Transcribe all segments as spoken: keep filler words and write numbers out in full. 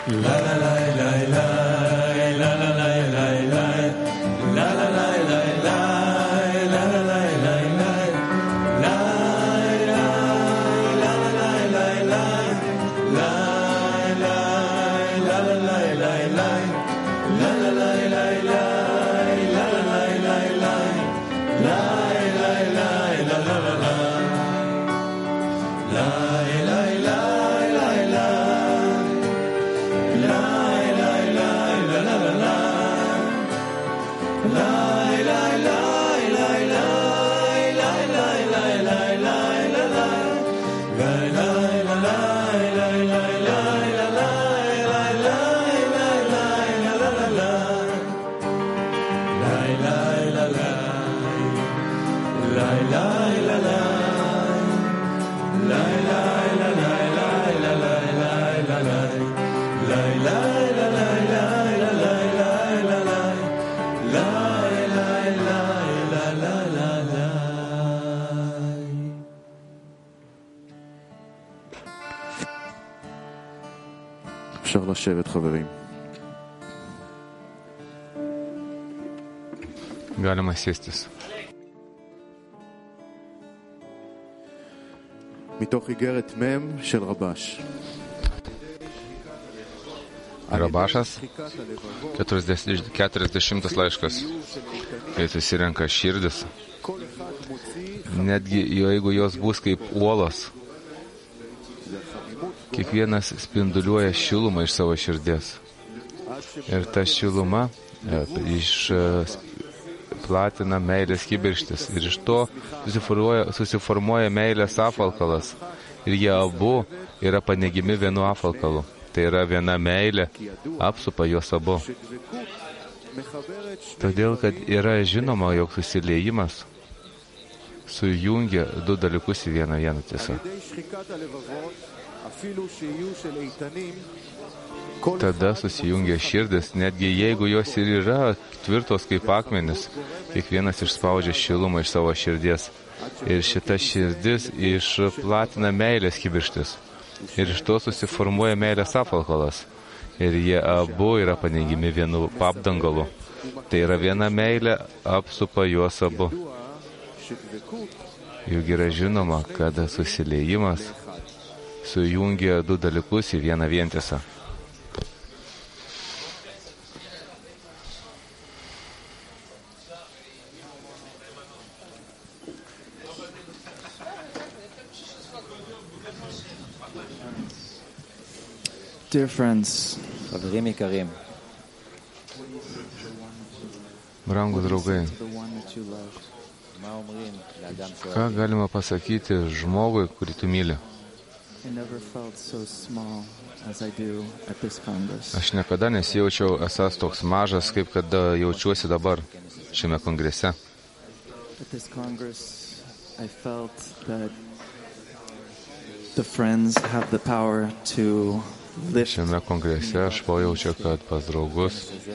אפשר לשבת, חברים. Galima sėstis. מתוך איגרת מ' של רבש. Rabašas, keturiasdešimtas laiškas, kai susirenka širdis, netgi jeigu jos bus kaip uolos, kiekvienas spinduliuoja šilumą iš savo širdies. Ir ta šiluma išplatina meilės kibirkštis. Ir iš to susiformuoja, susiformuoja meilės apvalkalas. Ir jie abu yra panegimi vienu apvalkalu. Tai yra viena meilė, apsupa juos abu. Todėl, kad yra žinoma, jog susiliejimas sujungia du dalykus į vieną vieną tiesą. Tada susijungia širdis, netgi jeigu jos ir yra tvirtos kaip akmenis, kiekvienas išspaudžia šilumą iš savo širdies. Ir šita širdis išplatina meilės kibirkštis. Ir iš to susiformuoja meilės apvalkalas. Ir jie abu yra panegimi vienu apdangalu. Tai yra viena meilė, apsupa juos abu. Juk yra žinoma, kad susiliejimas sujungia du dalykus į vieną vientisą. Dear friends, Brangūs draugai, ką galima pasakyti žmogui, kurį tu myli? Aš niekada nesijaučiau esąs toks mažas, kaip kada jaučiuosi dabar šiame kongrese. Šiame kongrese aš pajaučiu, kad pas draugus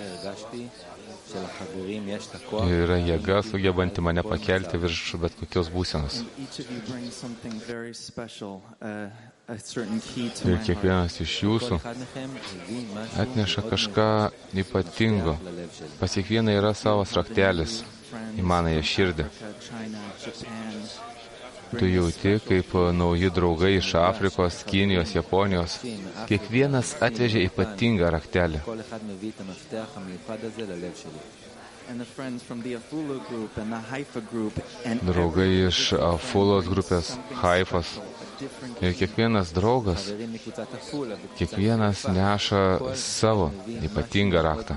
yra jėga sugebanti mane pakelti virš bet kokios būsenos. Ir kiekvienas iš jūsų atneša kažką ypatingo. Pas kiekvieną yra savas raktelis į manąją širdį. Tu jauti, kaip nauji draugai iš Afrikos, Kinijos, Japonijos. Kiekvienas atvežė ypatingą raktelį. Draugai iš Afulos grupės, Haifos. Ir kiekvienas draugas, kiekvienas neša savo ypatingą raktą.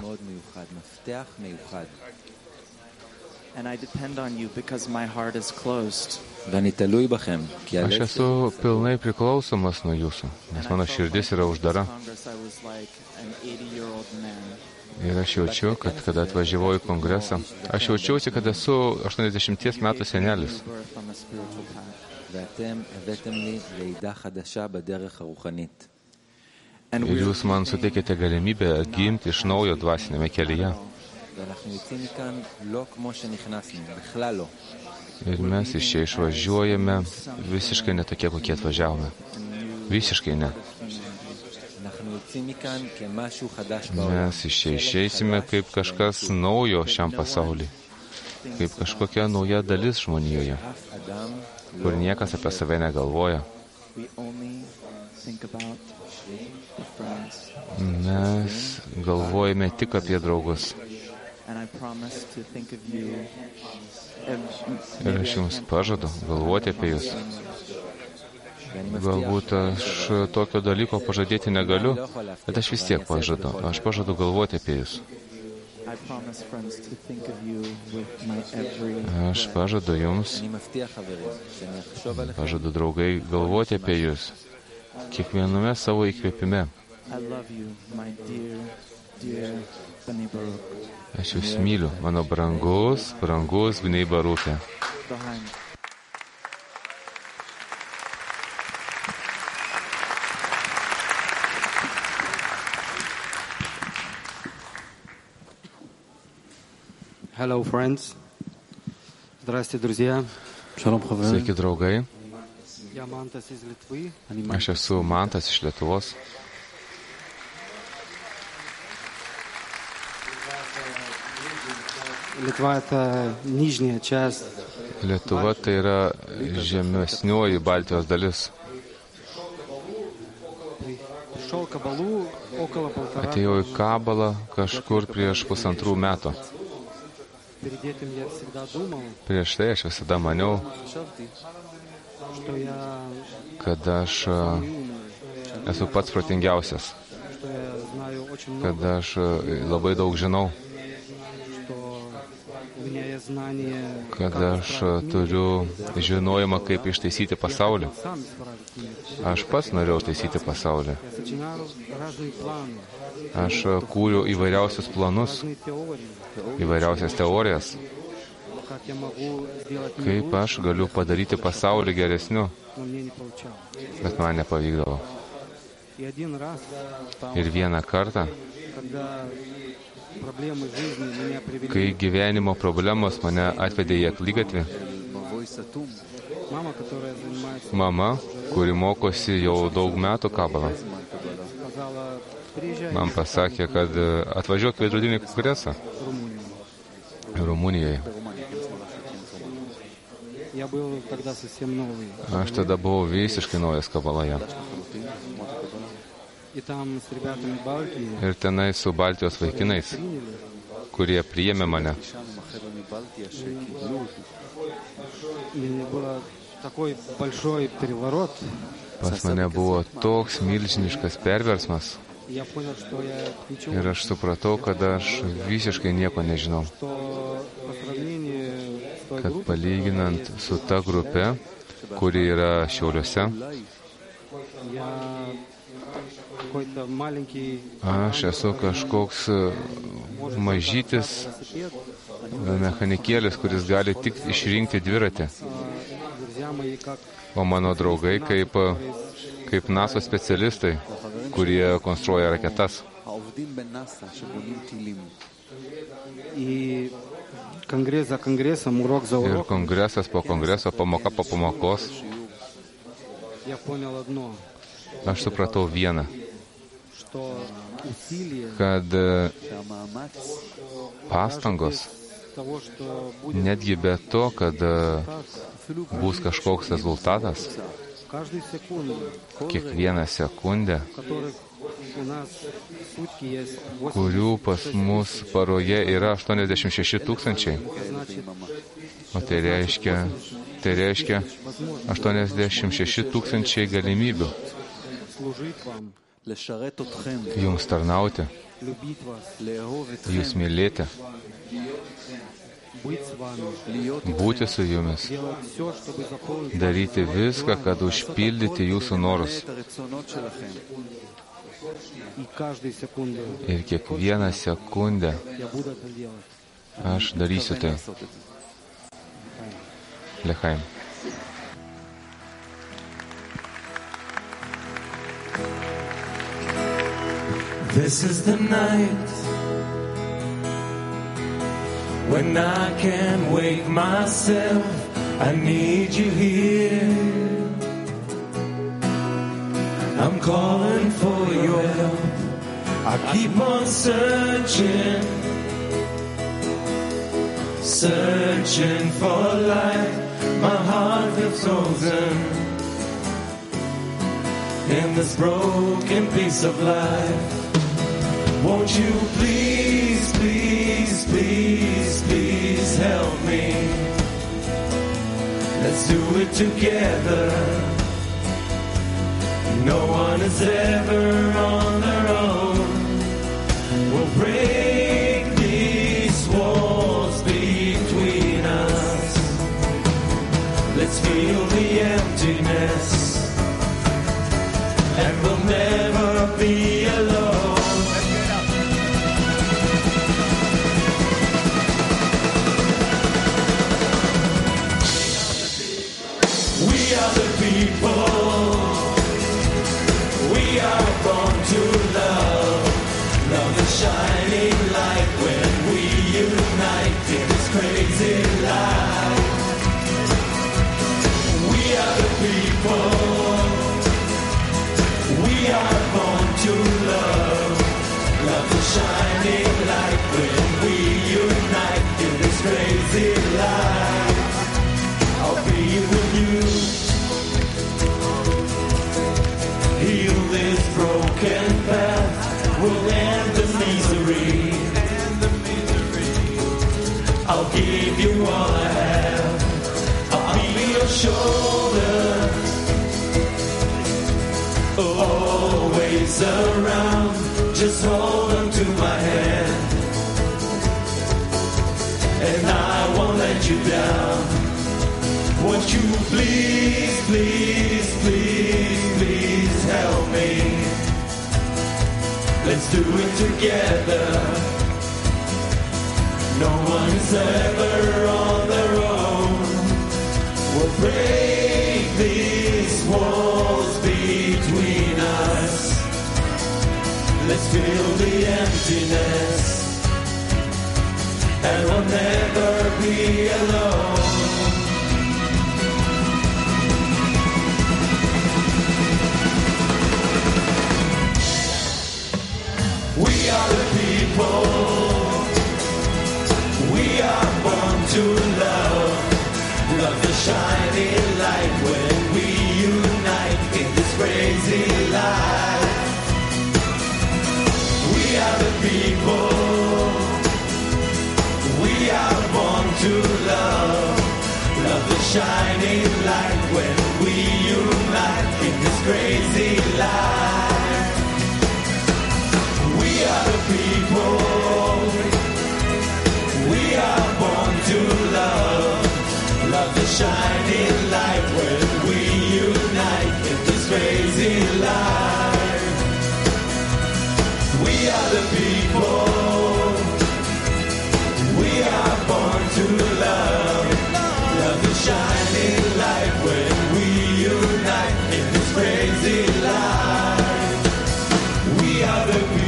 Aš esu pilnai priklausomas nuo jūsų, nes mano širdis yra uždara. Ir aš jaučiu, kad kada atvažiavau į kongresą, aš jaučiausi, kad esu aštuoniasdešimties metų senelis. Ir jūs man suteikėte galimybę gimti iš naujo dvasinėme kelyje. Ir mes iš čia išvažiuojame visiškai ne tokie, kokie atvažiavome. Visiškai ne. Mes iš čia išeisime kaip kažkas naujo šiam pasauliui, kaip kažkokia nauja dalis žmonijoje, kur niekas apie save negalvoja. Mes galvojame tik apie draugus. Ir aš jums pažadu galvoti apie jūs. Galbūt aš tokio dalyko pažadėti negaliu, bet aš vis tiek pažadu. Aš pažadu galvoti apie jūs. Aš pažadu jums, pažadu draugai galvoti apie jūs kiekviename savo įkvėpime. Aš jūs myliu, mano brangus, brangus Bnei Baruche. Hello, friends. Здравствуйте, друзья. Sveiki, draugai. Я Манtas из Литвы. Aš esu Mantas iš Lietuvos. Литва — это нижняя часть. Lietuva tai yra žemesnioji Baltijos dalis. Пришел к Кабалу около полтора. Atėjau į Kabalą kažkur prieš pusantrų metų. Перед этим я всегда думал, Prieš tai aš visada maniau, что я kad aš a, esu pats protingiausias, что я знаю очень kad много, aš a, labai daug žinau, что у меня есть знание, kad как aš a, turiu žinojimą, kaip ištaisyti pasaulį. сам исправить мир. Aš pats norėjau taisyti pasaulį. Я сочинял разные планы, Aš a, kūriau įvairiausius planus, разные теории, įvairiausias teorijas, как я могу сделать мир kaip лучше, aš galiu padaryti pasaulį geresniu, но мне не получалось. bet man nepavykdavo. И один раз, Ir vieną kartą, когда проблемы жизни меня привели, kai gyvenimo problemos mane atvedė į akligatvį, мама, которая занимается, mama, kuri mokosi jau daug metų Kabalą, сказала, приезжай man pasakė, kad e, atvažiuok į veidrodinį kongresą в Румынию. Rumunijoje. Я был тогда совсем новый. Aš tada buvau visiškai naujas Kabaloje. И там с ребятами Балтии Ir tenai su Baltijos vaikinais, приняли. kurie priėmė mane. И было такой большой переворот. Pas mane buvo toks milžiniškas perversmas. И я понял, что я ничего, Ir aš supratau, kad aš visiškai nieko nežinau. что по сравнению с той Kad группой, palyginant su ta grupe, kuri yra Šiauliuose, я какой-то маленький aš esu kažkoks e, mažytis велосипед. mechanikėlis, kuris gali tik išrinkti dviratį. Друзья мои, как O mano draugai kaip, kaip NASA specialistai, kurie konstruoja raketas. и конгресс за конгрессом, урок за Ir уроком, kongresas po kongreso, pamoka po pamokos, я понял одно, aš supratau vieną, что усилие kad e, pastangos, того, что будет netgi be to, kad e, так, bus kažkoks rezultatas, каждую секунду, kiekvieną sekundę, в которых у нас сутки есть kurių pas mus paroje yra aštuoniasdešimt šeši tūkstančiai. значит, O tai reiškia, tai reiškia aštuoniasdešimt šeši tūkstančiai galimybių служить вам, jums tarnauti, любить вас, jūs mylėti, быть с вами, būti su jumis, делать все, чтобы заполнить daryti viską, kad užpildyti jūsų norus. и каждую секунду Ir kiekvieną sekundę я буду это делать. aš darysiu tai. Lechaim. This is the night when I can't wake myself. I need you here. I'm calling for your help. I keep on searching, searching for light. My heart feels frozen in this broken piece of life. Won't you please, please, please, please help me? Let's do it together. No one is ever on their own. We'll break these walls between us. Let's feel the emptiness, and we'll never be alone. We are the people. We are born to love. Love is shining light when we unite in this crazy life. We are the people. We are born to love. Love is shining light when we unite in this crazy life. I'll be with you. Heal this broken path. We'll end the misery. I'll give you all I have. I'll be your shoulder, always around. Just hold on to my hand, and I won't let you down. Won't you please, please, please, please help me? Let's do it together. No one's ever on their own. We'll break these walls between us. Let's feel the emptiness, and we'll never be alone. We are the people. We are born to love. Love the shining light when we unite in this crazy life. We are the people. We are born to love. Love the shining light when we unite in this crazy life. We are the people. We are born to love. Love the shining light when we unite in this crazy life. We are the people. We are born to love. Love the shining light when we unite in this crazy life. We are the people.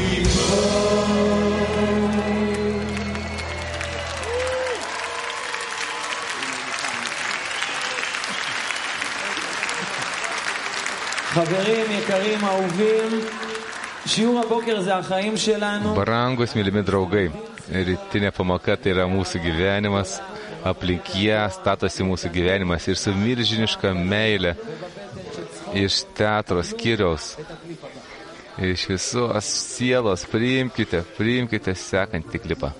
חברים יקרים, אהובים, שיעור הבוקר זה החיים שלנו. Brangus, mylimi draugai, rytinė pamoka tai yra mūsų gyvenimas, aplink ją statosi mūsų gyvenimas ir su milžiniška meilė iš teatro skyriaus, iš visos sielos priimkite, priimkite sekantį klipą.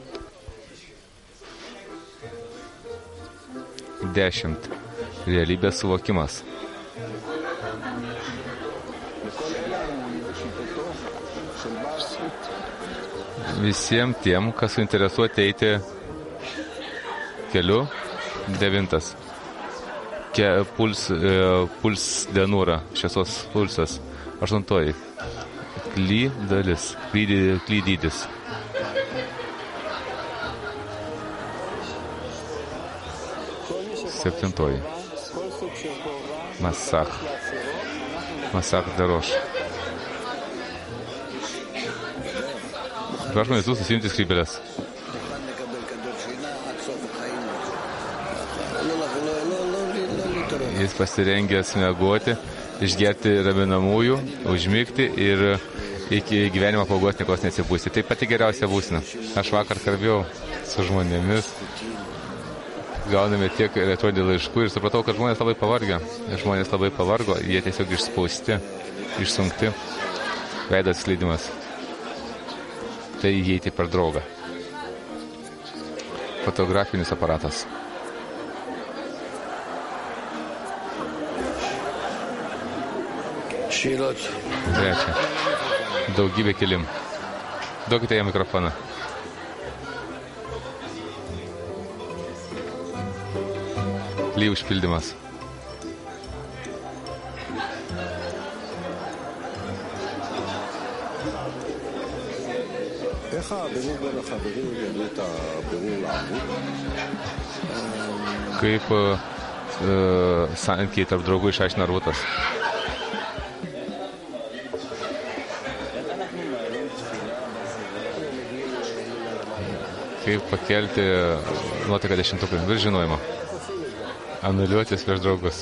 Dešimt. Realybės suvokimas. Visiems tiem, kas suinteresuoti eiti keliu. Devintas. Ke, puls, e, puls denūra, šviesos pulsas. Aštuntoji. Kly dalis, kly, kly dydis. Septintoji. Masach. Masach daroš. Prašome visus susiimti skrybėles. Jis pasirengęs miegoti, išgerti raminamųjų, užmigti ir iki gyvenimo pabaigos niekos nesipūsti. Tai pati geriausia būsena. Aš vakar kalbėjau su žmonėmis, gauname tiek elektroninių laiškų ir supratau, kad žmonės labai pavargę. Žmonės labai pavargo, jie tiesiog išspausti, išsunkti. Veidas skleidimas. Tai įeiti per draugą. Fotografinis aparatas. Trečia. Daugybė kelim. Duokite jam mikrofoną. Klijų užpildymas. איך הבירור בין החברים ידעו את הבירור לערבות? Kaip uh, santykiai tarp draugų išaiškina Arvutas? Kaip pakelti nuotaiką dešimtukai virš žinojimo? Anuliuotis prieš draugus.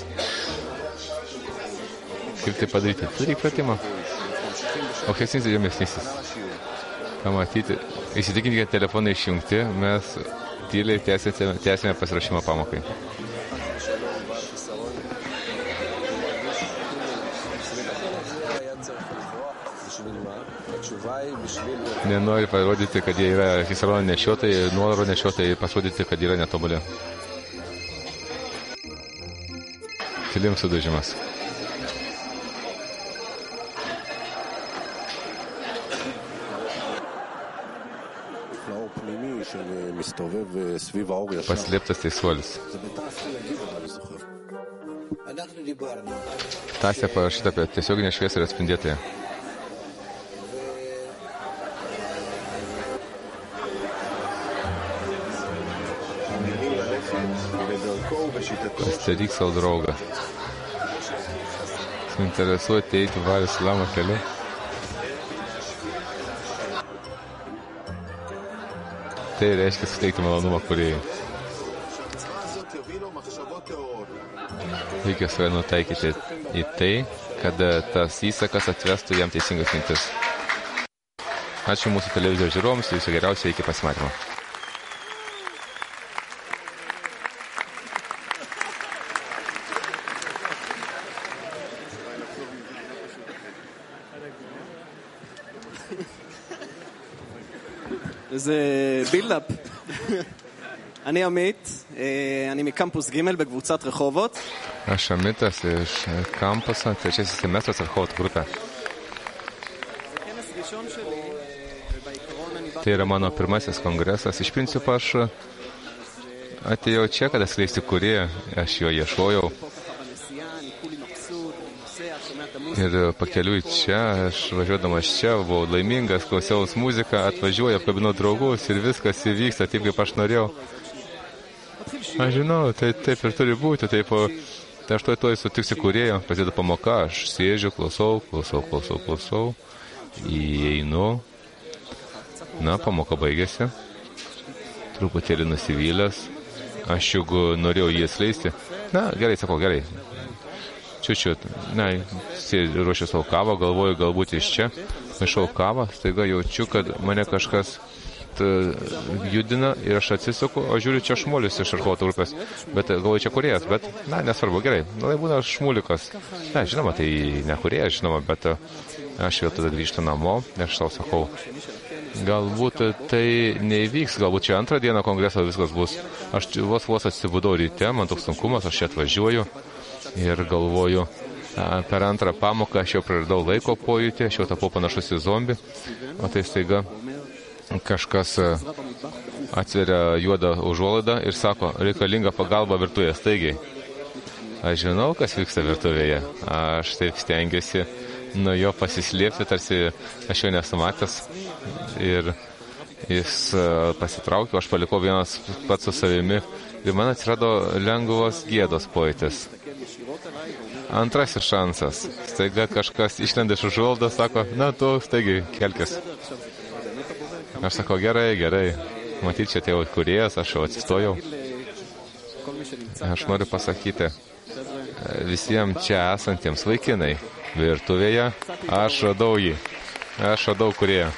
Kaip tai padaryti? Daryk pratimą. Aukštesnis ir žemesnysis. Pamatyti. Įsitikinkite, telefonai išjungti, mes tyliai tęsime, tęsime pasirašymą pamokai. Nenori parodyti, kad jie yra hisarono nešiotojai, nuolaro nešiotojai, pasirodyti, kad yra netobulė. Kilim sudažimas. Paslėptas teisuolis. Tasė parašyta apie tiesioginę šviesą ir atspindėtoją. Pastaryk savo draugą. Suinteresuoti eiti Vario Silamo keliu. Tai reiškia suteikti malonumą kūrėjui. Reikia save nutaikyti į tai, kad tas įsakas atvestų jam teisingas mintis. Ačiū mūsų televizijos žiūrovams ir viso geriausio iki pasimatymo. זה בילדאפ. אני עמית, אני מקמפוס ג' בקבוצת רחובות. Aš Amitas iš kampuso, trečiasis semestras Rachovot grupė. Tai yra mano pirmasis kongresas. Iš principo aš atėjau čia, kad atskleisti kūrėją, aš jo ieškojau. Ir pakeliui čia, aš važiuodamas čia, buvau laimingas, klausiaus muziką, atvažiuoju, apkabinau draugus ir viskas įvyksta taip, kaip aš norėjau. Aš žinau, tai taip ir turi būti, taip, tai aš toj toj sutiksi kūrėjo, prasideda pamoka, aš sėdžiu, klausau, klausau, klausau, klausau, įeinu, na, pamoka baigėsi, truputėlį nusivylęs, aš juk norėjau jį atskleisti, na, gerai, sakau, gerai. Čiučiut, ne, ruošiu savo kavą, galvoju galbūt iš čia, maišau kavą, staiga jaučiu, kad mane kažkas judina ir aš atsisuku, o žiūriu čia šmulius iš Rachovot grupės, bet galvoju čia kūrėjas, bet, na, nesvarbu, gerai, na, tai būna šmulikas, na, žinoma, tai ne kūrėjas, žinoma, bet aš vėl tada grįžtu namo, aš savo sakau, galbūt tai neįvyks, galbūt čia antrą dieną kongreso viskas bus, aš vos vos atsibudau ryte, man toks sunkumas, aš čia atvažiuoju, ir galvoju, per antrą pamoką aš jau praradau laiko pojūtį, aš jau tapau panašus į zombį, o tai staiga kažkas atsveria juodą užuolaidą ir sako, reikalinga pagalba virtuvėje, staigiai. Aš žinau, kas vyksta virtuvėje, aš taip stengiuosi nuo jo pasislėpti, tarsi aš jo nesu matęs ir jis pasitraukė, aš palikau vienas pats su savimi ir man atsirado lengvos gėdos pojūtis. Antrasis šansas. Staiga kažkas išlenda iš užuolaidos, sako, na tu, staigiai, kelkis. Aš sakau, gerai, gerai. Matyt, čia tėvo kūrėjas, aš jau atsistojau. Aš noriu pasakyti visiems čia esantiems vaikinai virtuvėje, aš radau jį. Aš radau kūrėją.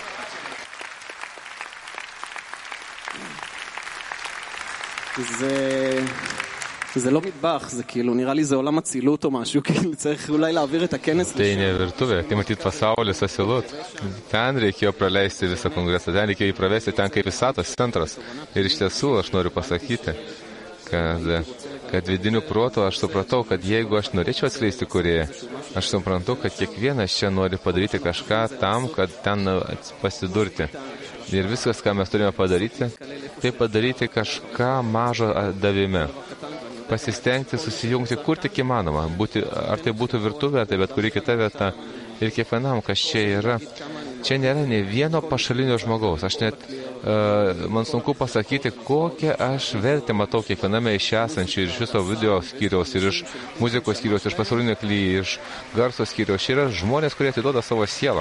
זה... זה לא מטבח, זה כאילו, נראה לי זה עולם הצילות או משהו, כאילו צריך אולי להעביר את הכנס Tai ne virtuvė, tai matyt pasaulis asilut. Ten reikėjo praleisti visą kongresą, ten reikėjo įpravesti ten kaip visatos centras. Ir iš tiesų aš noriu pasakyti, kad, kad vidiniu protu aš supratau, kad jeigu aš norėčiau atskleisti kūrėją, aš suprantu, kad kiekvienas čia nori padaryti kažką tam, kad ten pasidurti. Ir viskas, ką mes turime padaryti, tai padaryti kažką mažo davime. Pasistengti, susijungti, kur tik įmanoma. Būti, ar tai būtų virtuvė, ar tai bet kuri kita vieta. Ir kiekvienam, kas čia yra, čia nėra ne vieno pašalinio žmogaus. Aš net, uh, man sunku pasakyti, kokią aš vertę matau kiekviename iš esančių, ir iš viso video skyriaus, ir iš muzikos skyriaus, iš pasaulinio klyje, iš garso skyriaus. Čia yra žmonės, kurie atiduoda savo sielą.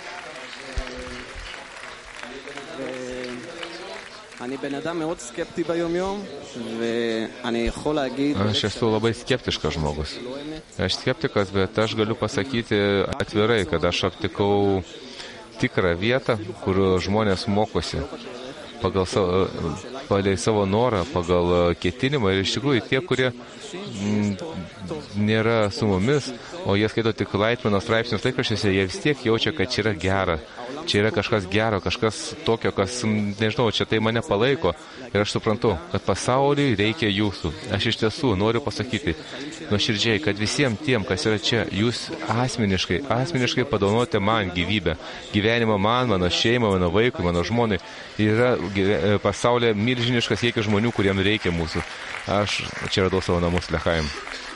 אני בן אדם מאוד סקפטי ביום-יום, ואני יכול להגיד... Aš esu labai skeptiškas žmogus. Aš skeptikas, bet aš galiu pasakyti atvirai, kad aš aptikau tikrą vietą, kur žmonės mokosi pagal savo, pagal savo norą, pagal ketinimą. Ir iš tikrųjų tie, kurie m, nėra su mumis, o jie skaito tik Laitmano straipsnius laikraščiuose, jie vis tiek jaučia, kad čia yra gera. Čia yra kažkas gero, kažkas tokio, kas, nežinau, čia tai mane palaiko. Ir aš suprantu, kad pasauliui reikia jūsų. Aš iš tiesų noriu pasakyti nuoširdžiai, kad visiems tiem, kas yra čia, jūs asmeniškai, asmeniškai padovanote man gyvybę. Gyvenimą man, mano šeimą, mano vaikui, mano žmonai. Yra pasaulyje milžiniškas kiekis žmonių, kuriems reikia mūsų. Aš čia radau savo namus Lechaim.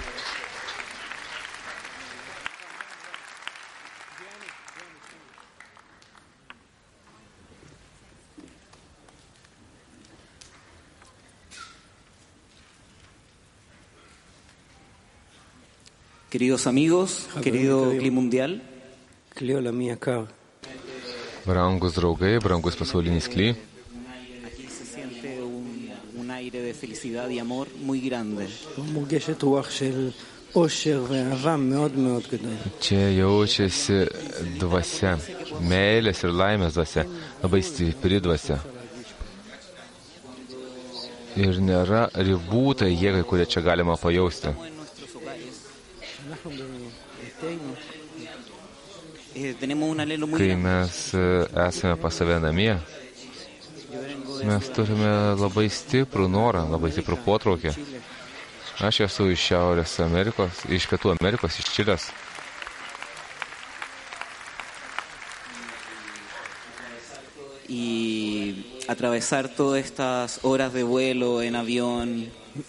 Queridos amigos, querido Cli Mundial, brangus draugai, brangus pasaulinis Cli, aquí se siente un, un aire de felicidad y amor muy grande. čia jaučiasi dvasia, meilės ir laimės dvasia, labai stipri dvasia. Ir nėra ribų tai jėgai, kurie čia galima pajausti. Kai mes esame pas save namie, mes turime labai stiprų norą, labai stiprų potraukį. Aš esu iš Šiaurės Amerikos, iš Pietų Amerikos, iš Čilės. Y atravesar todas estas horas de vuelo en avión.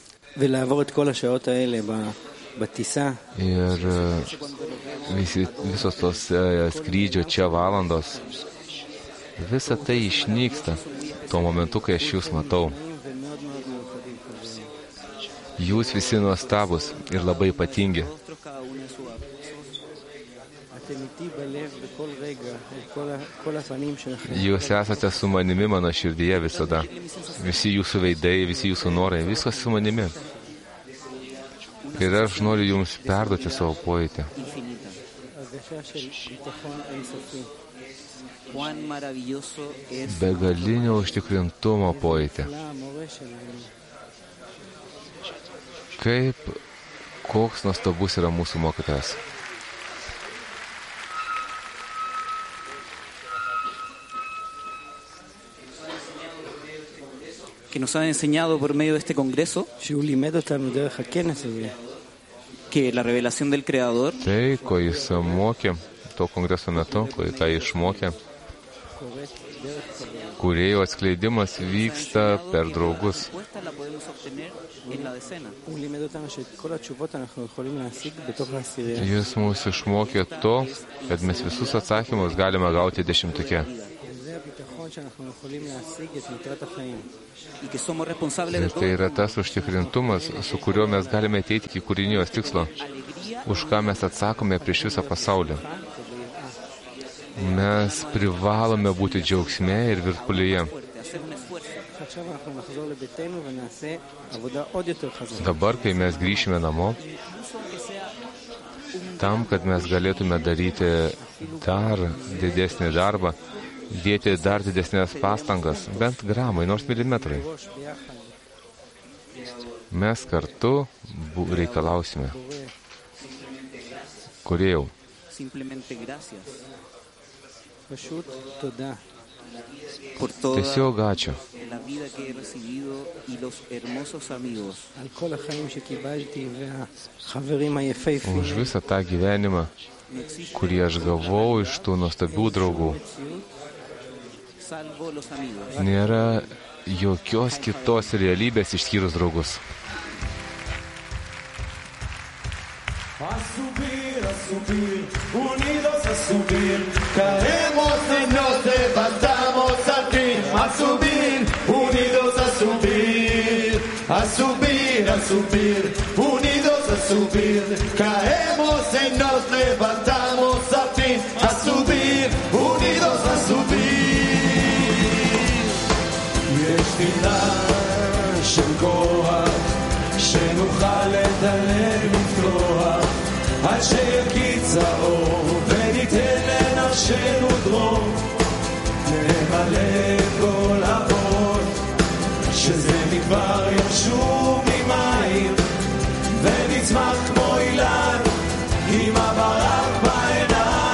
Ir visi, visos tos skrydžio čia valandos, visa tai išnyksta tuo momentu, kai aš jūs matau. Jūs visi nuostabus ir labai ypatingi. Jūs esate su manimi mano širdyje visada. Visi jūsų veidai, visi jūsų norai, viskas su manimi. Ir aš noriu jums perduoti savo pojūtį. Begalinio užtikrintumo pojūtį. Kaip, koks nuostabus yra mūsų mokytojas. Que nos han enseñado por medio de este congreso que la revelación del Creador Tai, ko jis mokė to kongreso metu, ko ką išmokė, kūrėjo atskleidimas vyksta per draugus. Jis mūsų išmokė to, kad mes visus atsakymus galime gauti dešimtuke. Ir tai yra tas užtikrintumas, su kuriuo mes galime ateiti iki kūrinijos tikslo, už ką mes atsakome prieš visą pasaulį. Mes privalome būti džiaugsme ir virpulyje. Dabar, kai mes grįšime namo, tam, kad mes galėtume daryti dar didesnį darbą, dėti dar didesnės pastangas, bent gramai, nors milimetrai. Mes kartu reikalausime. Kūrėjau. Tiesiog ačiū. Už visą tą gyvenimą, kurį aš gavau iš tų nuostabių draugų. Nėra jokios kitos realybės išskyrus draugus. A subir, a subir, unidos a subir, caemos y nos levantamos al fin. A subir, unidos a subir, a subir, a subir, unidos a subir, caemos y nos levantamos al fin. A subir, unidos a subir. יש תפילה של כוח שנוכל לדלג לפתוח עד שיקיץ האור וניתן לנפשנו דרום נמלא כל האור שזה מכבר ירשום ממים ונצמח כמו אילן עם הברק בעיניים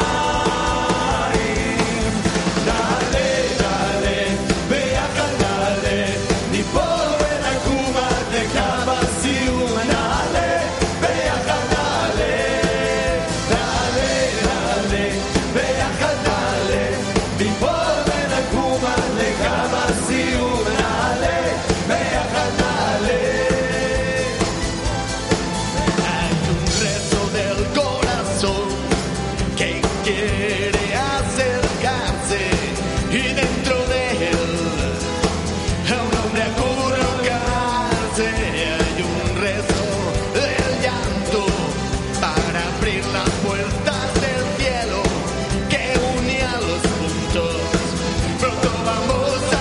נעלה, נעלה, ביחד נעלה ניפול ונקום עד לקו הסיום נעלה, ביחד נעלה נעלה, נעלה, ביחד נעלה ניפול ונקום עד לקו הסיום נעלה, ביחד נעלה. Hay un resto del corazón que quiere acercarse y dentro de él a un hombre a colocarse. Hay un resto del llanto para abrir las puertas del cielo que une a los puntos. Pronto vamos a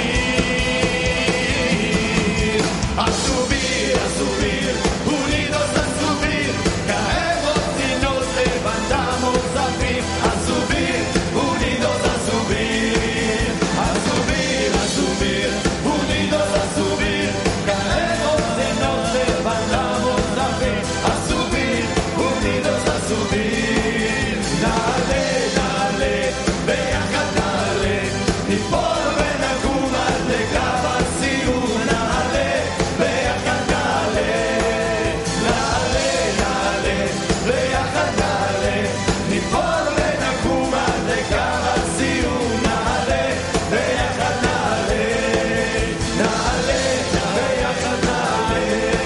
vivir, a subir, a subir, unidos a subir, caemos y nos levantamos al fin. A subir, unidos a subir, a subir, a subir, unidos a subir, caemos y nos levantamos al fin. A subir, unidos a subir, dale, dale, ביחד נעלה, ניפול ונקום עד לקו הסיום נעלה, ביחד נעלה, נעלה, נעלה, ביחד נעלה, ניפול ונקום עד לקו הסיום נעלה, ביחד נעלה, נעלה, ביחד נעלה.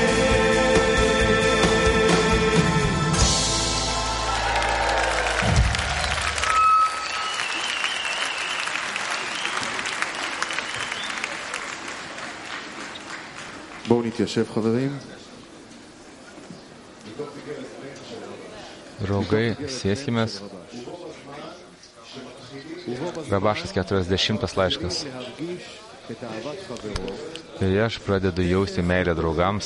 בואו נתיישב חברים. Draugai, sėskime. Rabašas keturiasdešimtas laiškas. Kai aš pradedu jausti meilę draugams,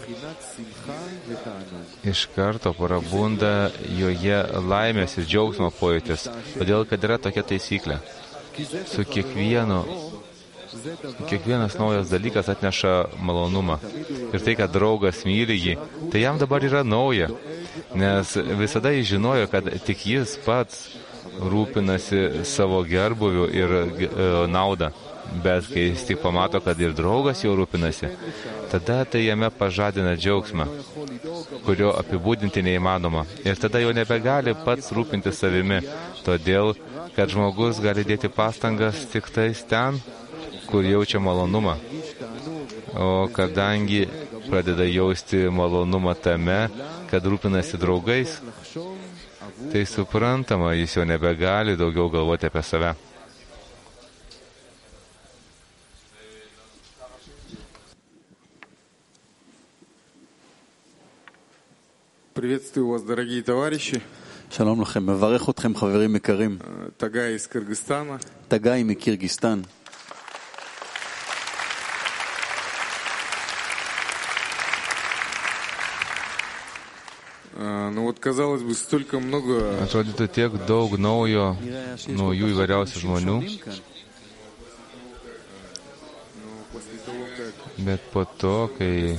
iš karto prabunda joje laimės ir džiaugsmo pojūtis, todėl kad yra tokia taisyklė. Su kiekvienu Kiekvienas naujas dalykas atneša malonumą. Ir tai, kad draugas myli jį, tai jam dabar yra nauja. Nes visada jis žinojo, kad tik jis pats rūpinasi savo gerbuviu ir e, naudą. Bet kai jis tik pamato, kad ir draugas jau rūpinasi, tada tai jame pažadina džiaugsmą, kurio apibūdinti neįmanoma. Ir tada jau nebegali pats rūpinti savimi, todėl, kad žmogus gali dėti pastangas tik tais ten, kur jaučia malonumą. O kadangi pradeda jausti malonumą tame, kad rūpinasi draugais, tai suprantama, jis jau nebegali daugiau galvoti apie save. Приветствую вас, дорогие товарищи. שלום לכם, מברך אתכם חברים יקרים. Тагай из Кыргызстана. תגאי מקירגיסטן. Ну вот, казалось бы, столько много Atrodytų tiek daug naujo, naujų įvairiausių žmonių, bet po to, kai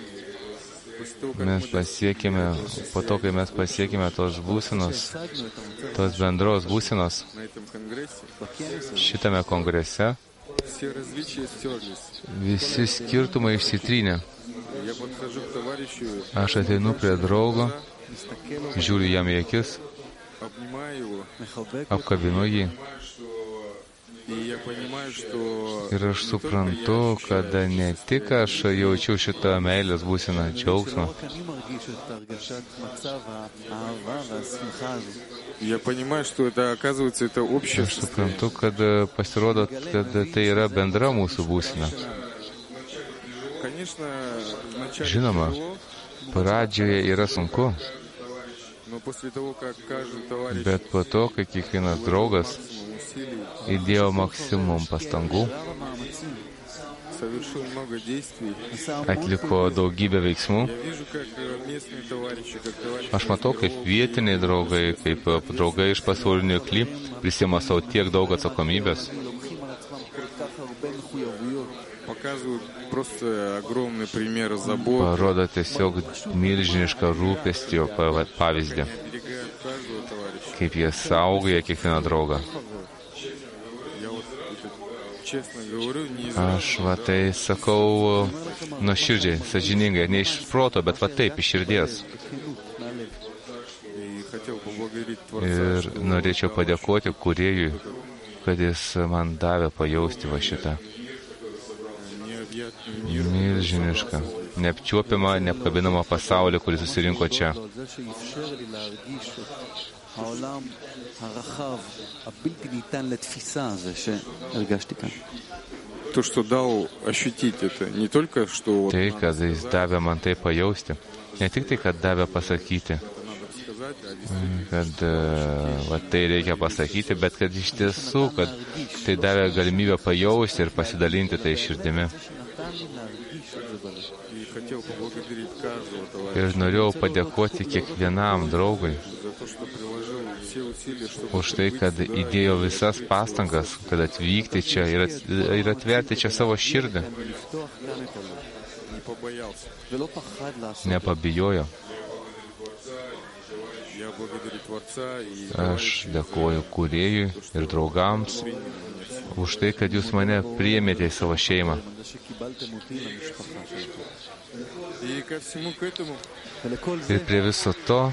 mes pasiekime, po to, kai mes pasiekime tos būsenos, tos bendros būsenos, šitame kongrese, все различия стерлись. visi skirtumai išsitrynė. Я подхожу к товарищу, Aš ateinu prie draugo, žiūriu jam į akis, обнимаю его, apkabinu jį и я понимаю, что ir aš suprantu, kad ne tik aš jaučiu šitą meilės būseną, džiaugsmą, я понимаю, что это, оказывается, это общее aš suprantu, kad pasirodo, kad tai yra bendra mūsų būsena. Конечно, вначале Žinoma, тяжело, pradžioje yra sunku, но после того, как каждый товарищ bet po to, kai kiekvienas draugas усилий įdėjo maksimum pastangų, совершил много действий, atliko daugybę veiksmų, я вижу, как э, местные товарищи, как товарищи aš matau, kaip vietiniai draugai, kaip draugai iš pasaulinio kly prisima savo tiek daug atsakomybės, показывают просто огромный пример заботы, parodo tiesiog milžinišką rūpestį, pa- pavyzdį, берегают каждого товарища. kaip jie saugoja kiekvieną draugą. Я вот это честно говорю, не из за Aš va tai sakau nuoširdžiai, sąžiningai, ne iš proto, bet va taip, iš širdies. и хотел поблагодарить Творца, Ir что norėčiau padėkoti kūrėjui, kad jis man davė pajausti va šitą необъятный milžinišką, neapčiuopiamą, neapkabinamą pasaulį, kuris susirinko čia. העולם הרחב, הבלתי ניתן לתפיסה הזה שהרגשתי כאן. то, что dал ощутить это, не только что вот Tai, kad jis davė man tai pajausti, ne tik tai, kad davė pasakyti, надо сказать, а действительно kad e, va tai reikia pasakyti, bet kad iš tiesų, kad tai davė galimybę pajausti ir pasidalinti tai širdimi. и хотел поблагодарить каждого товарища Ir norėjau padėkoti kiekvienam draugui за то, что приложил все усилия, чтобы už tai, kad įdėjo visas pastangas, kad atvykti čia ir, at, ir atverti čia savo širdį. не побоялся. Nepabijojo. Я благодарю Творца и Aš dėkoju kūrėjui ir draugams už tai, kad jūs mane priėmėte į savo šeimą. И ко всему к этому Ir prie viso to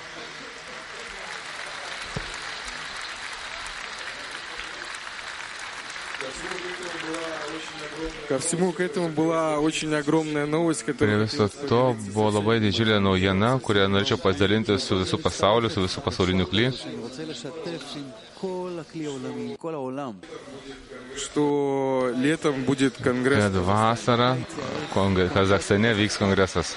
ко всему к этому была очень огромная новость, Prie которая viso to buvo labai didžiulė naujiena, kurią norėčiau pasidalinti su visų pasauliu, su visų pasauliniu kly, что летом будет конгресс. kad vasarą Kong- Kazachstane vyks kongresas.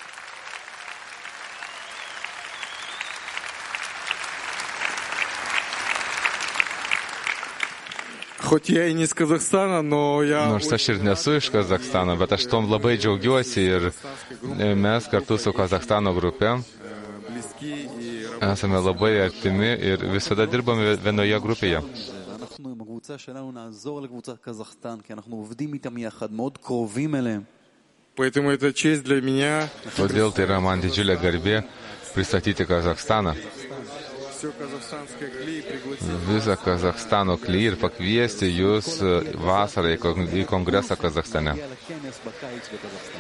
Хоть я и не из Казахстана, но я Nors aš ir nesu iš Kazachstano, bet aš tom labai džiaugiuosi ir mes kartu su Kazachstano grupe э, близки и работаю. esame labai artimi ir visada dirbame vienoje grupėje. אנחנו עם הקבוצה שלנו נעזור לקבוצת קזחסטן, כי אנחנו עובדים איתם יחד, מאוד קרובים אליהם. Поэтому это честь для меня. Todėl tai yra man didžiulė garbė pristatyti Kazachstaną, Все казахстанское кли пригласить. visą Kazachstano kly ir pakviesti jūs vasarą į kon- į kongresą Kazachstane. להגיע לכנס בקיץ בקזחסטן.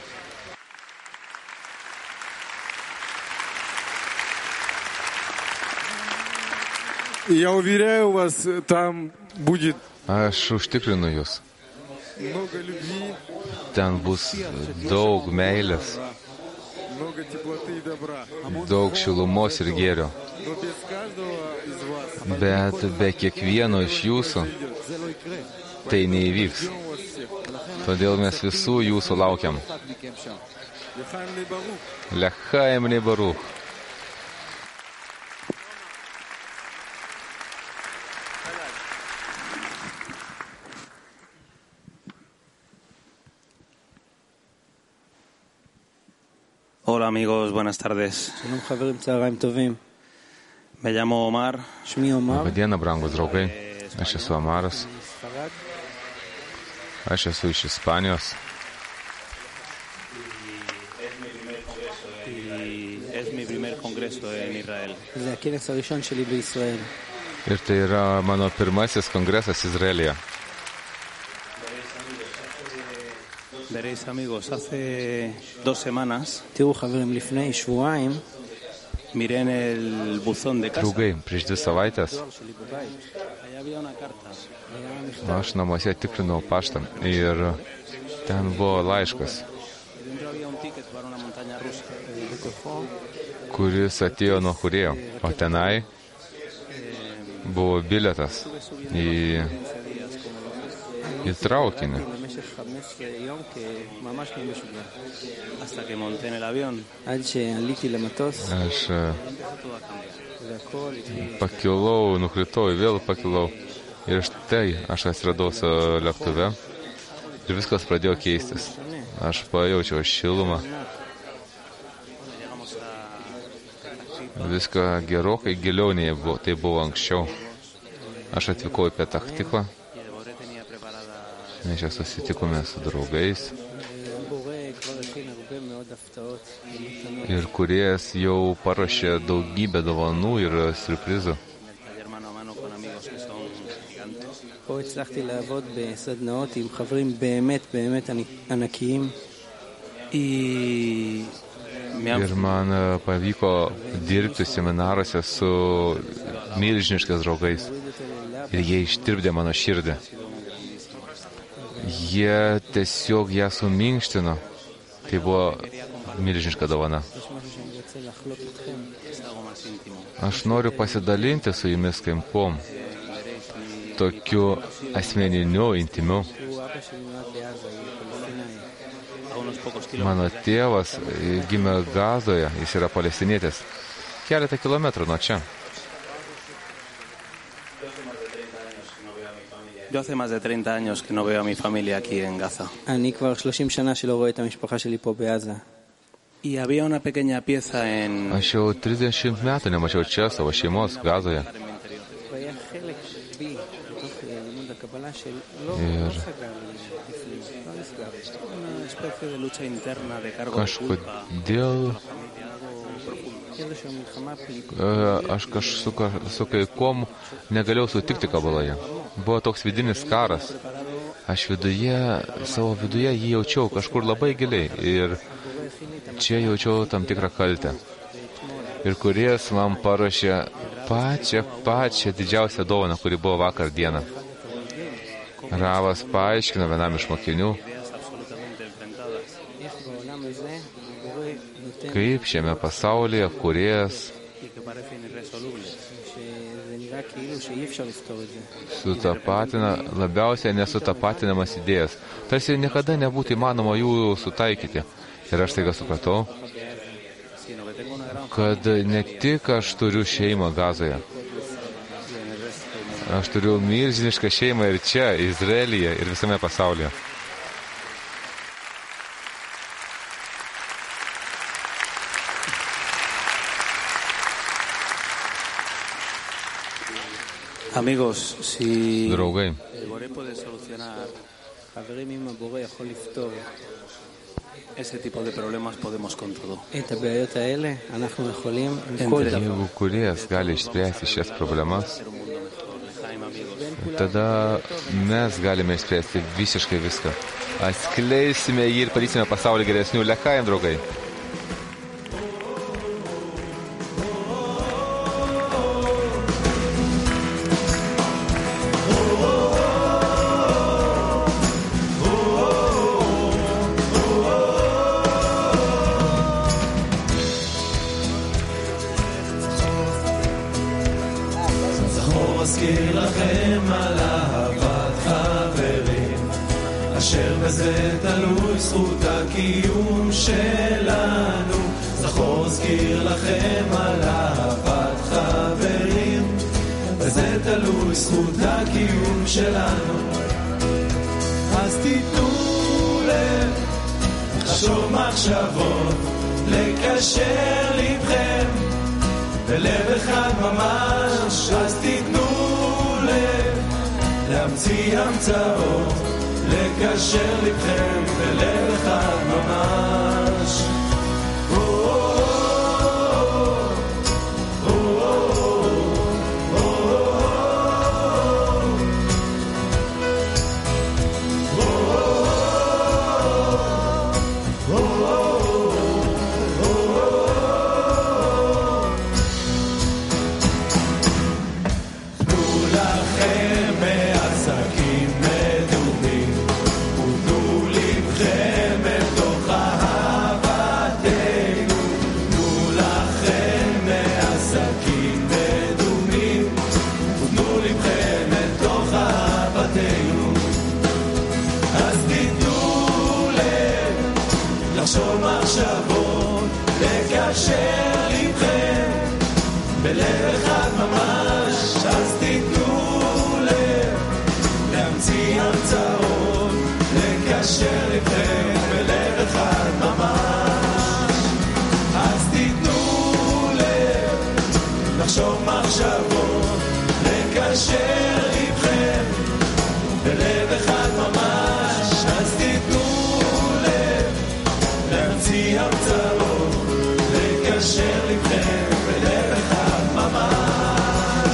И я уверяю вас, там будет Aš užtikrinu jūs, много любви, ten bus daug meilės, много теплоты и добра. daug šilumos ir gėrio, Но без каждого из вас bet be kiekvieno iš jūsų tai neįvyks. Todėl mes visų jūsų laukiam. Лехаем ли Барух. Lechaim Nebaruch. Hola amigos, buenas tardes. שלום חברים, צהריים טובים. Me llamo Omar. שמי עומר. Labadiena, brangus draugai. Aš esu Amaras. ספרד. Aš esu iš Ispanijos. Y es mi primer congreso en Israel. זה הכנס הראשון שלי בישראל. Ir tai yra mano pirmasis kongresas Izraelyje. Veréis amigos, hace dos semanas תראו חברים, לפני שבועיים miré en el buzón de casa. Draugai, prieš dvi savaitės Ahí había una carta. aš namuose tikrinau paštą ir ten buvo laiškas, Dentro había un ticket para una montaña rusa. kuris atėjo nuo Kūrėjo, o tenai buvo bilietas į, į traukinį. במשך חמישה עשר יום כממש כמשוגע. Hasta que monté en el avión. עד שעליתי למטוס Aš e, והכל התחיל. pakilau, nukritau, vėl pakilau. Ir štai aš atsiradau su lėktuve ir viskas pradėjo keistis. Aš pajaučiau šilumą. Viską gerokai giliau nei buvo, tai buvo anksčiau. Aš atvykau į Petach Tikvą. Mes čia susitikome su draugais. Ir Kūrėjas jau paruošė daugybę dovanų ir surprizų. פה הצלחתי לעבוד בסדנאות עם חברים באמת באמת ענקיים. Y me han Ir man e, pavyko dirbti seminaruose su milžiniškais draugais. Ir jie ištirpdė mano širdį. Jie tiesiog ją suminkštino. Tai buvo milžiniška dovana. יש משהו שאני רוצה לחלוק איתכם. Aš noriu pasidalinti su jumis kaip kuom. Tokiu asmeniniu, intimiu. הוא אבא שלי נולד בעזה, הוא פלסטינאי. a unos pocos kilómetros. Mano tėvas e, gimė Gazoje, jis yra palestinietis. Keletą kilometrų nuo čia. Yo hace más de treinta años que no veo a mi familia aquí en Gaza. אני כבר שלושים שנה שלא רואה את המשפחה שלי פה בעזה. Y había una pequeña pieza en Aš jau trisdešimt metų nemačiau čia savo šeimos Gazoje. הוא היה חלק בי, בתוך לימוד הקבלה של לא Ir סגר לי בפנים, לא נסגר. una especie de lucha interna de cargo de culpa. kažkodėl איזושהי מלחמה פנימית. e, aš kaž su, ka- su kai kuom negalėjau sutikti Kabaloje. Buvo toks vidinis karas. Aš viduje, savo viduje jį jaučiau kažkur labai giliai ir čia jaučiau tam tikrą kaltę. Ir Kūrėjas man paruošė pačią, pačią didžiausią dovaną, kuri buvo vakar dieną. Ravas paaiškino vienam iš mokinių, איך בעולם הזה הבורא נותן kaip šiame pasaulyje Kūrėjas Y que parecen irresolubles. שזה נראה כאילו שאי אפשר לפתור את זה. sutapatina labiausiai nesutapatinamas idėjas. Tarsi niekada nebūtų įmanoma jų sutaikyti. Ir aš taiga supratau, Sino que tengo una gran kad ne tik aš turiu šeimą Gazoje. Aš turiu milžinišką šeimą ir čia, Izraelyje ir visame pasaulyje. Amigos, si Draugai, el Boré puede solucionar חברים, אם הבורא יכול לפתור ese tipo de problemas, podemos con todo. את הבעיות האלה, אנחנו יכולים עם כל דבר. jeigu Kūrėjas gali išspręsti šias problemas, Hacer un mundo mejor. Lejaim, amigos. tada mes galime išspręsti visiškai viską. Atskleisime jį ir padarysime pasaulį geresnių. Lechaim, draugai. זכור אזכיר לכם על אהבת חברים, אשר בזה תלוי זכות הקיום שלנו. זכור אזכיר לכם על אהבת חברים, בזה תלוי זכות הקיום שלנו. אז תיתנו לב, לחשוב מחשבות, לקשר לבכם בלב אחד ממש, אז תיתנו לב להמציא המצאות, לקשר לבכם בלב אחד ממש. לחשוב מחשבות, לקשר לבכם בלב אחד ממש, אז תיתנו לב להמציא המצאות, לקשר לבכם בלב אחד ממש, אז תיתנו לב לחשוב מחשבות, לקשר לבכם בלב אחד ממש, אז תיתנו להמציא המצאות, לקשר לבכם בלב אחד ממש.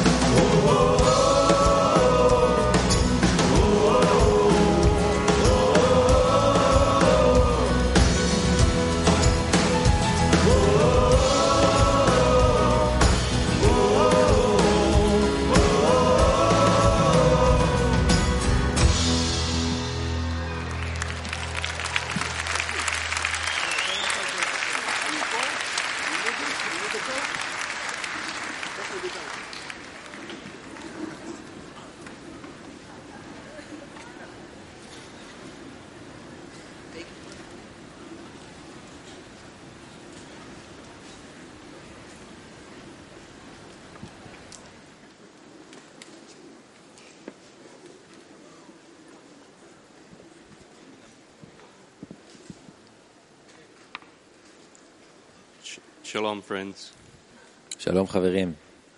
Shalom, friends. Shalom, חברים.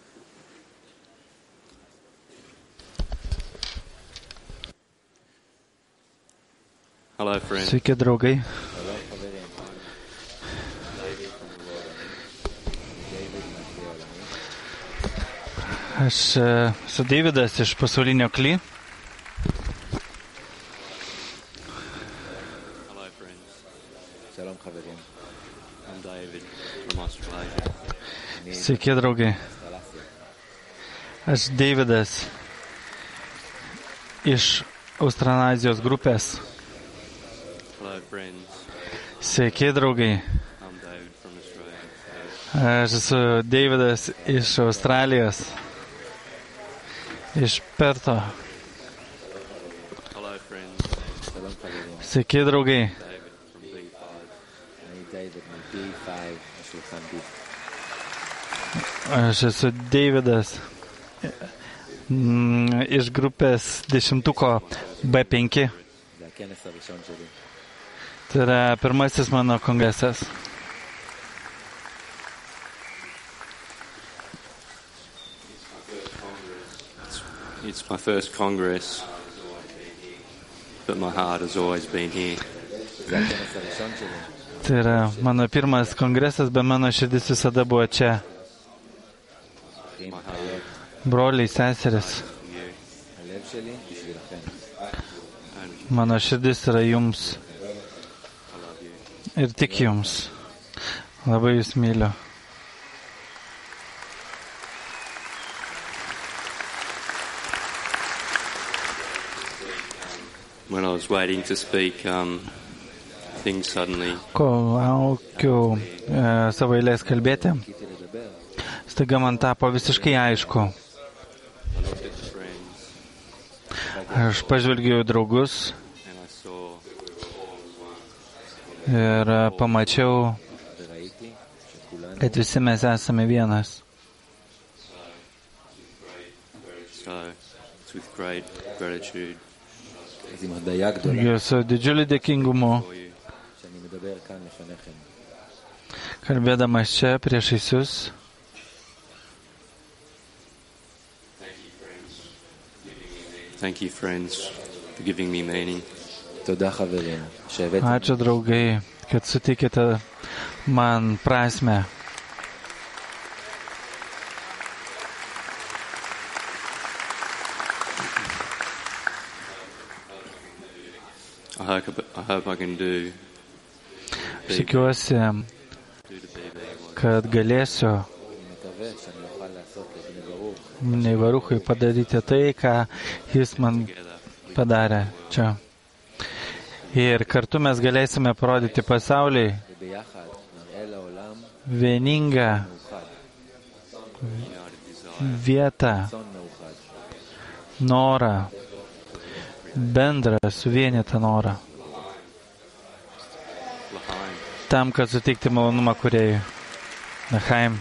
Hello, friends. Sveiki, draugai. Aš esu Deividas iš pasaulinio Kli. Hello, friends. Shalom, חברים. I'm David from Australia. Sveiki, draugai. Aš Deividas iš Australazijos grupės. Hello, friends. Sveiki, draugai. I'm David from Australia. Aš esu Deividas iš Australijos, iš Perto. Hello, friends. Sveiki, draugai. Aš esu Deividas iš grupės dešimtuko B penki. Tai yra pirmasis mano kongresas. It's my first Congress, but my heart has always been here. Tai yra mano pirmas kongresas, bet mano širdis visada buvo čia. Broliai, seseris. Mano širdis yra jums. Ir tik jums. Labai jūs myliu. When I was waiting to speak, um, things suddenly... Kol laukiu e, savo eilės kalbėti, staiga man tapo visiškai aišku. Aš pažvelgiau draugus ir pamačiau, kad visi mes esame vienas. So, it's with great gratitude. Jūsų didžiulį dėkingumu kalbėdamas čia priešais jūs. Thank you, friends, for giving me meaning. Ačiū, draugai, kad sutikite man prasmę. I hope, I hope I can do. Tikiuosi, kad galėsiu Bnei Baruchui padaryti tai, ką jis man padarė čia. Ir kartu mes galėsime parodyti pasauliui vieningą vietą, norą, bendrą suvienytą norą. Tam, kad suteikti malonumą kūrėjui. Lachaim.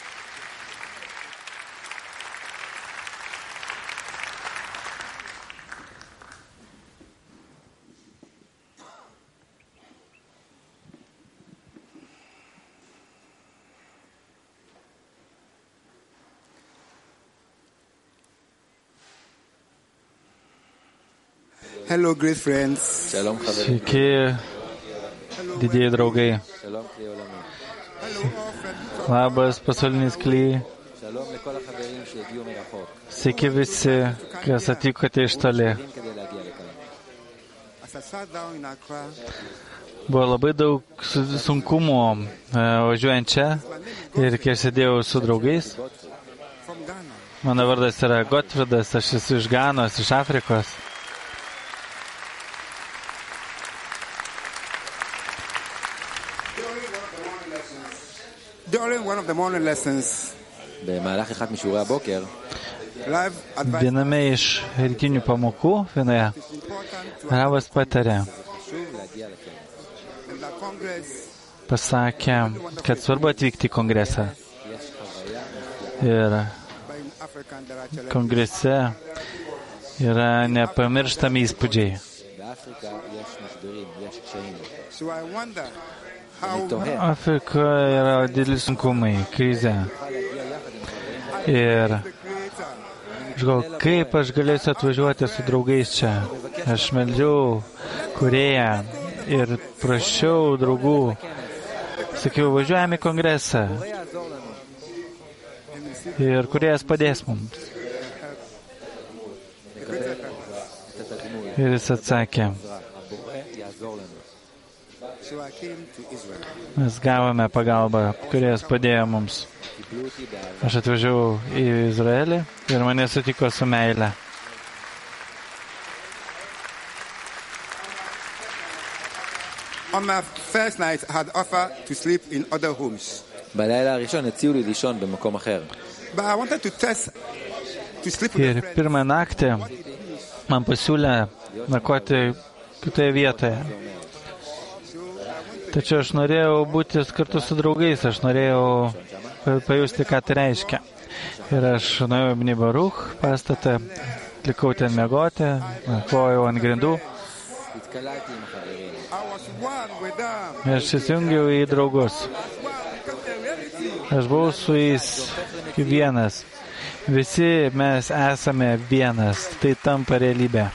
Hello, great friends. Sveiki, didieji draugai. Labas, pasaulinis kly. Sveiki visi, kas atvykote iš toli. Buvo labai daug sunkumų važiuojant čia ir kai aš sėdėjau su draugais. Mano vardas yra Gotfridas, aš esu iš Ganos, iš Afrikos. During one of the morning lessons, viename iš rytinių pamokų, vienoje, Ravas patarė, pasakė, kad svarbu atvykti į kongresą. Ir kongrese yra nepamirštami įspūdžiai. Afrikoje yra dideli sunkumai, krizė. Ir aš galvoju, kaip aš galėsiu atvažiuoti su draugais čia. Aš meldžiau kūrėją ir prašiau draugų. Sakiau, važiuojame į kongresą. Ir kūrėjas padės mums. Ir jis atsakė, mes gavome pagalbą, kuriejas padėjo mums. Aš atvažiavau į Izraelį ir mane sutiko su meile. On my first night, I had offered to sleep in other homes. בלילה הראשון הציעו לי לישון במקום אחר. But I wanted to test to sleep with Ir pirmą naktį man pasiūlė nakvoti kitoje vietoje. Tačiau aš norėjau būti kartu su draugais, aš norėjau pajusti, ką tai reiškia. Ir aš nuėjau į Bnei Baruch pastatą, likau ten miegoti, nakvojau ant grindų. Aš įsijungiau į draugus. Aš buvau su jais kaip vienas. Visi mes esame vienas, tai tampa realybė.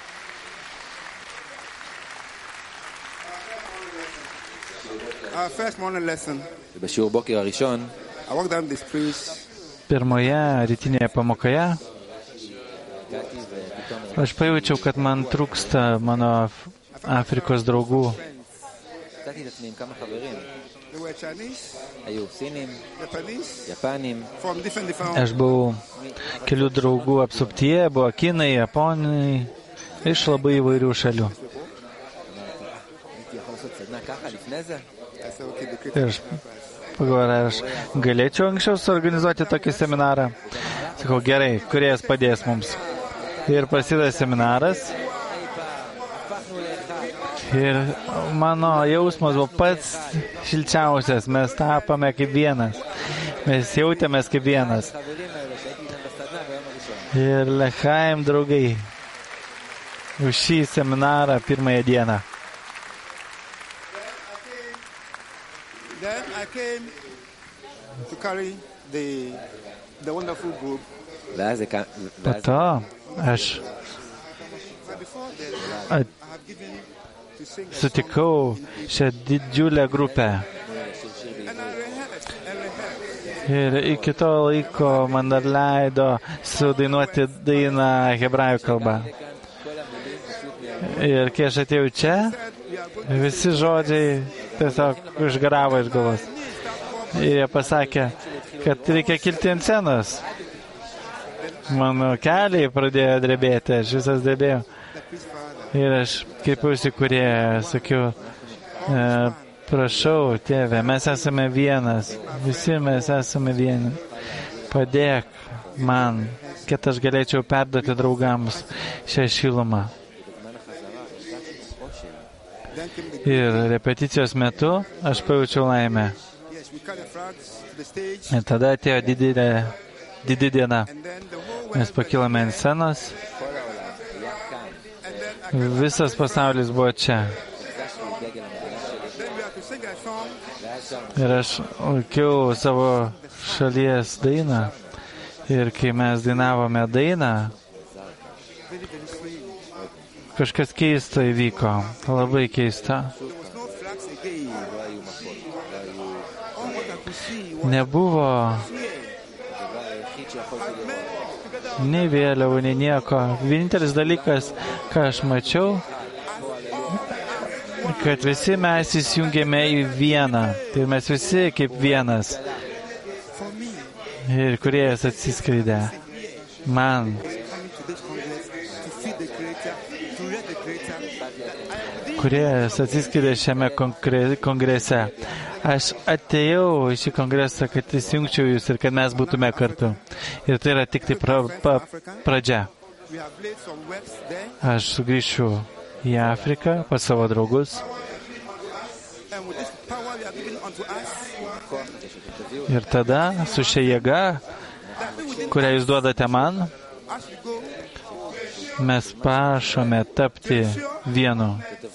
our first morning lesson. בשיעור בוקר הראשון, I walked down the streets. Pirmoje rytinėje pamokoje aš pajaučiau, kad man trūksta mano Afrikos draugų. מצאתי את עצמי עם כמה חברים. They were Chinese, היו סינים, Japanese, יפנים, from different different. Aš buvau kelių draugų apsuptyje, buvo kinai, japonai, iš labai įvairių šalių. הייתי יכול לעשות סדנה ככה לפני זה? Ir aš pagalvojau, ar aš galėčiau anksčiau suorganizuoti tokį seminarą. Sakau, gerai, kuriejas padės mums. Ir prasideda seminaras. Ir mano jausmas buvo pats šilčiausias. Mes tapome kaip vienas. Mes jautėmės kaip vienas. Ir lechaim draugai už šį seminarą pirmąją dieną. Then I came to carry the, the wonderful group. Po to aš at, sutikau šią didžiulę grupę. Ir iki to laiko man dar leido sudainuoti dainą hebrajų kalbą. Ir kai aš atėjau čia, visi žodžiai tiesiog užgaravo iš galvos. Ir jie pasakė, kad reikia kilti ant scenos. Mano keliai pradėjo drebėti, aš visas drebėjau. Ir aš kreipiausi Kūrėją, sakiau, e, prašau, Tėve, mes esame vienas, visi mes esame vieni. Padėk man, kad aš galėčiau perduoti draugams šią šilumą. Ir repeticijos metu aš pajaučiau laimę. Ir tada atėjo didelė, didi diena. Mes pakilome ant scenos. Visas pasaulis buvo čia. Ir aš laikiau savo šalies dainą. Ir kai mes dainavome dainą, kažkas keista įvyko. Labai keista. Nebuvo nei vėliavų, nei nieko. Vienintelis dalykas, ką aš mačiau, kad visi mes įsijungėme į vieną. Tai mes visi kaip vienas. Ir Kūrėjas atsiskleidė man. Kūrėjas atsiskleidė šiame kongrese. Aš atėjau į šį kongresą, kad įsijungčiau jūs ir kad mes būtume kartu. Ir tai yra tik tai pra, pa, pradžia. Aš sugrįšiu į Afriką pas savo draugus. Ir tada su šia jėga, kurią jūs duodate man, mes prašome tapti vienu.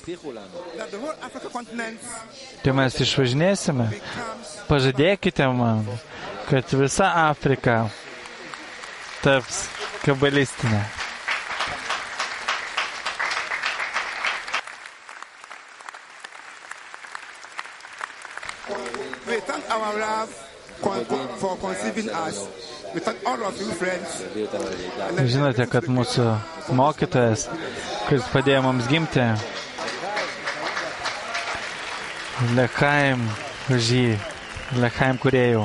Tai mes išvažinėsime. Pažadėkite man, kad visa Afrika taps kabalistinė. We thank our Rav for conceiving us. We thank all of you friends. Žinote, kad mūsų mokytojas, kuris padėjo mums gimti, Lechaim už jį, Lechaim Kūrėjų.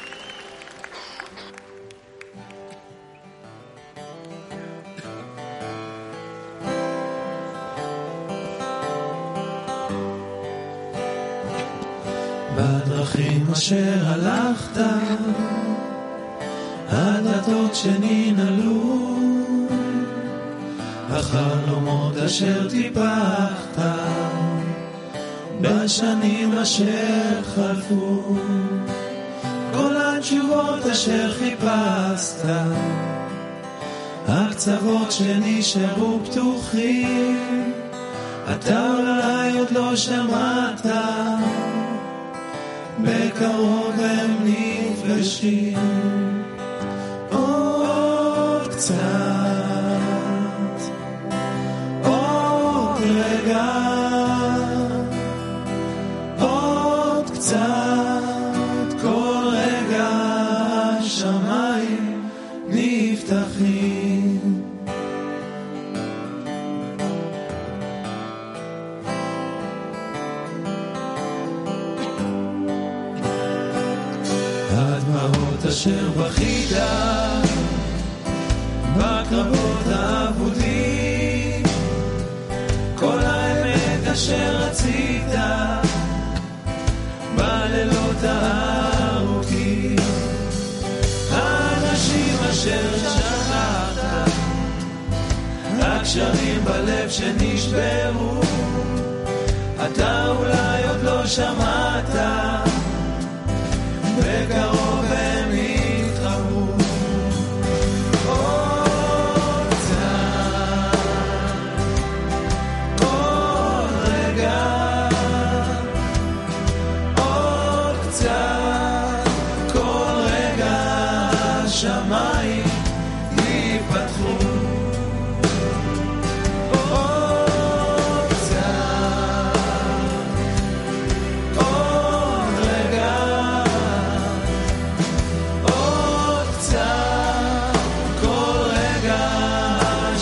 בדרכים אשר הלכת, הדלתות שננעלו, החלומות אשר טיפחת, בשנים אשר חלפו, כל התשובות אשר חיפשת, הקצוות שנשארו פתוחים, אתה אולי עוד לא שמעת, בקרוב הם נפגשים. עוד קצת, עוד רגע, עוד קצת, כל רגע השמיים נפתחים. הדמעות אשר בכית בקרבות האבודים, כל האמת אשר רצית בלילות הארוכים, האנשים אשר שכחת, הקשרים בלב שנשברו, אתה אולי עוד לא שמעת, בקרוב הם יתחברו. עוד קצת, עוד רגע, עוד קצת, כל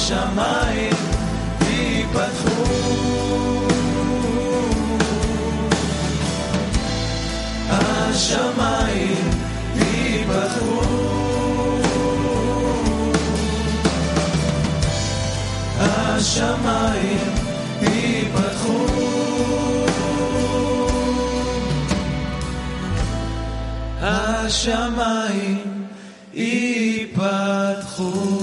השמיים ייפתחו, השמיים ייפתחו, השמיים ייפתחו, השמיים ייפתחו.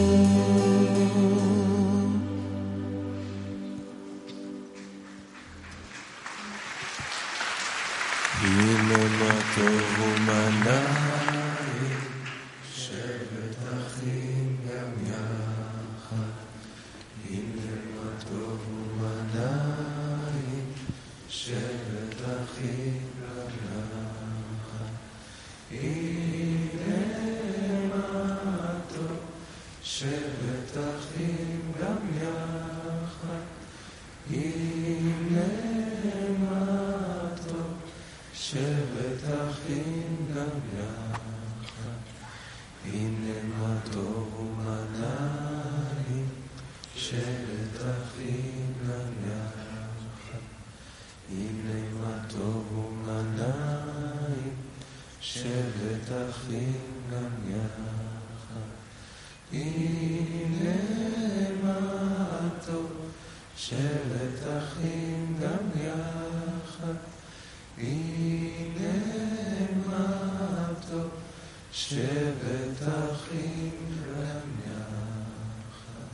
הנה מה טוב ומה נעים, שבת אחים גם יחד. הנה מה טוב ומה נעים, שבת אחים גם יחד. הנה מה טוב, שבת אחים גם יחד. הנה מה טוב, שבת אחים גם יחד. הנה מה טוב ומה נעים, שבת אחים גם יחד. הנה מה טוב ומה נעים, שבת אחים גם יחד. הנה מה טוב, שבת אחים גם יחד. הנה מה טוב, שבת אחים גם יחד.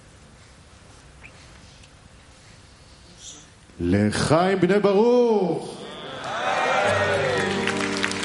לחיים בני ברוך.